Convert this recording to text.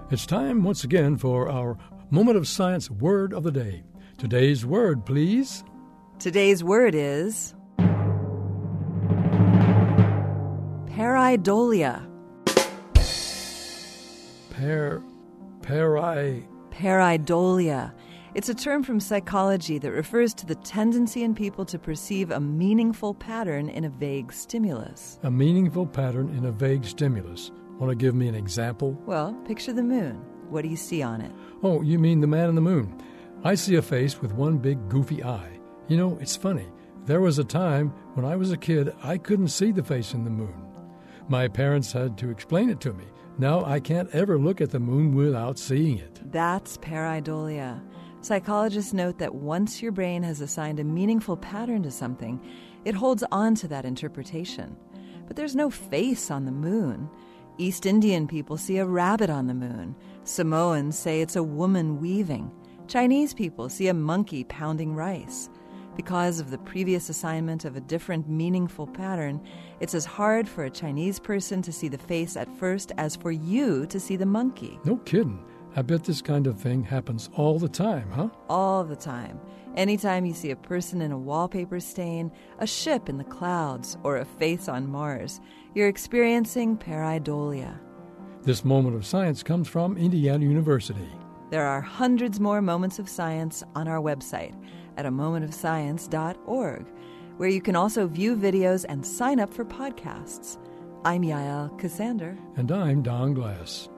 It's time once again for our Moment of Science Word of the Day. Today's word, please. Today's word is pareidolia. Pareidolia. It's a term from psychology that refers to the tendency in people to perceive a meaningful pattern in a vague stimulus. A meaningful pattern in a vague stimulus. Want to give me an example? Well, picture the moon. What do you see on it? Oh, you mean the man in the moon. I see a face with one big goofy eye. You know, it's funny. There was a time when I was a kid I couldn't see the face in the moon. My parents had to explain it to me. Now I can't ever look at the moon without seeing it. That's pareidolia. Psychologists note that once your brain has assigned a meaningful pattern to something, it holds on to that interpretation. But there's no face on the moon. East Indian people see a rabbit on the moon. Samoans say it's a woman weaving. Chinese people see a monkey pounding rice. Because of the previous assignment of a different meaningful pattern, it's as hard for a Chinese person to see the face at first as for you to see the monkey. No kidding. I bet this kind of thing happens all the time, huh? All the time. Anytime you see a person in a wallpaper stain, a ship in the clouds, or a face on Mars, you're experiencing pareidolia. This moment of science comes from Indiana University. There are hundreds more moments of science on our website at amomentofscience.org, where you can also view videos and sign up for podcasts. I'm Yael Cassander. And I'm Don Glass.